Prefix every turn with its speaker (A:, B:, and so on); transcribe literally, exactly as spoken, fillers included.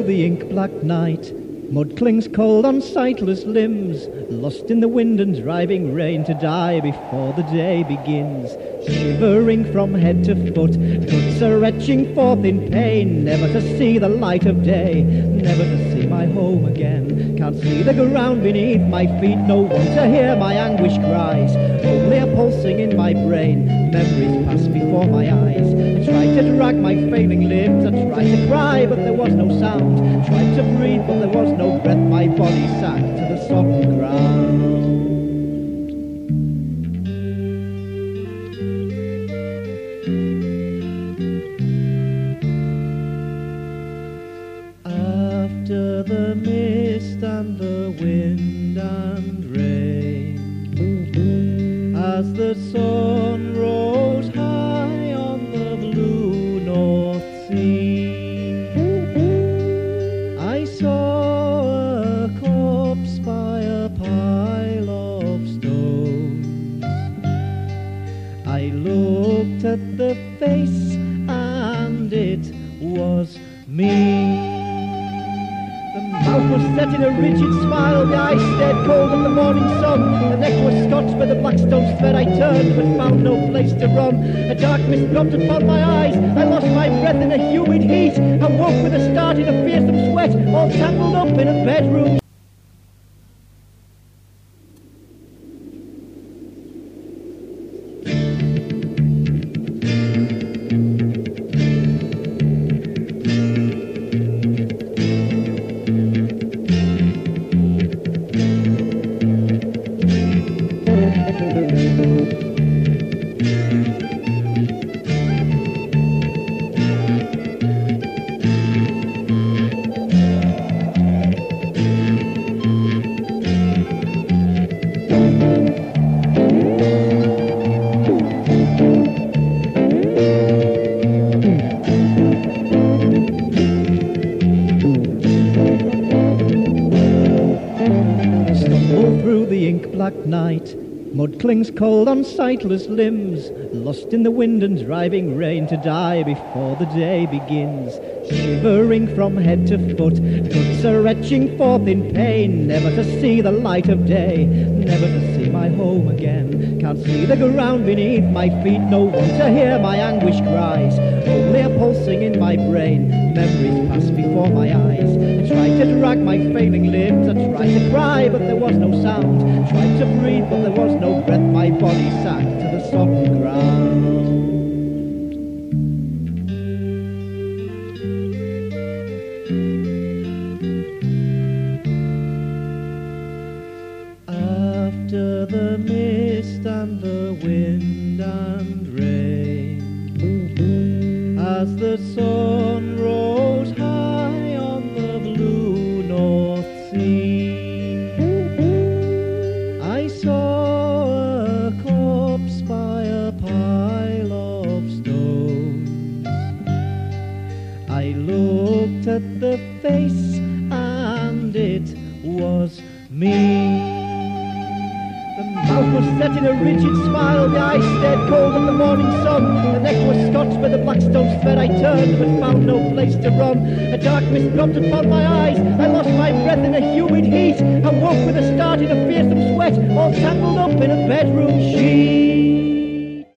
A: the ink-black night. Mud clings cold on sightless limbs, lost in the wind and driving rain, to die before the day begins. Shivering from head to foot, guts are retching forth in pain, never to see the light of day, never to see my home again. Can't see the ground beneath my feet, no one to hear my anguish cries, only a pulsing in my brain, memories pass before my eyes. I tried to drag my failing limbs, I tried to cry but there was no sound, tried to breathe but there was no breath, my body sank to the sodden ground. After the mist and the wind and rain, as the sun rose high on the blue North Sea, I saw a corpse by a pile of stones. I looked at the face and it was me. The mouth was set in a rigid smile, the eyes stared cold at the morning sun, the neck was scotched where the black stones fed. I turned but found no place to run. A dark mist dropped upon my eyes, I lost my breath in a humid heat, and woke with a start in a fearsome sweat, all tangled up in a bedroom. Through the ink-black night, mud clings cold on sightless limbs, lost in the wind and driving rain, to die before the day begins. Shivering from head to foot, guts are retching forth in pain, never to see the light of day, never to see my home again. Can't see the ground beneath my feet, no one to hear my anguish cries, only a pulsing in my brain, memories pass before my eyes. I tried to drag my failing limbs, I tried to cry but there was no sound, tried to breathe but there was no breath, my body sank to the sodden ground. After the mist and the wind and rain, as the sun rose high on the blue North Sea, I saw a corpse by a pile of stones. I looked at the face and it was me. The mouth was set in a rigid smile, the eyes stared cold at the morning sun, the neck was scotched where the black stones fed. I turned but found no place to run. A dark mist dropped upon my eyes, I lost my breath in a humid heat, and woke with a start in a fearsome sweat, all tangled up in a bedroom sheet.